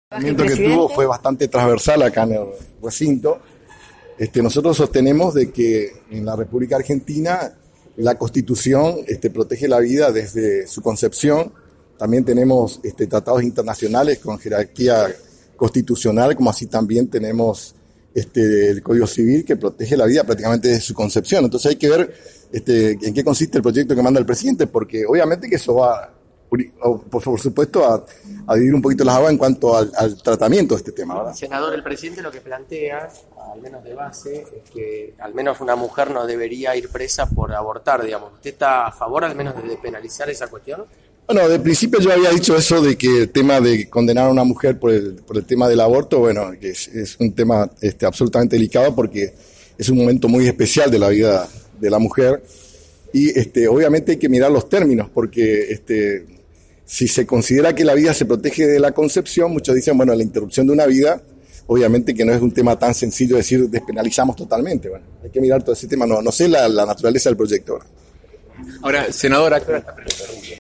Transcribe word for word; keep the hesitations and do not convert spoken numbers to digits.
El tratamiento que tuvo fue bastante transversal acá en el recinto. Este, nosotros sostenemos de que en la República Argentina la Constitución este, protege la vida desde su concepción. También tenemos este, tratados internacionales con jerarquía constitucional, como así también tenemos este, el Código Civil que protege la vida prácticamente desde su concepción. Entonces hay que ver este, en qué consiste el proyecto que manda el presidente, porque obviamente que eso va, por, por supuesto, a, a dividir un poquito las aguas en cuanto al, al tratamiento de este tema, ¿verdad? Senador, el presidente lo que plantea, al menos de base, es que al menos una mujer no debería ir presa por abortar, digamos. ¿Usted está a favor al menos de penalizar esa cuestión? Bueno, de principio yo había dicho eso de que el tema de condenar a una mujer por el, por el tema del aborto, bueno, que es, es un tema este, absolutamente delicado porque es un momento muy especial de la vida de la mujer y este, obviamente hay que mirar los términos porque este, si se considera que la vida se protege de la concepción, muchos dicen, bueno, la interrupción de una vida, obviamente que no es un tema tan sencillo decir despenalizamos totalmente. Bueno, hay que mirar todo ese tema, no, no sé la, la naturaleza del proyecto. Ahora, senadora,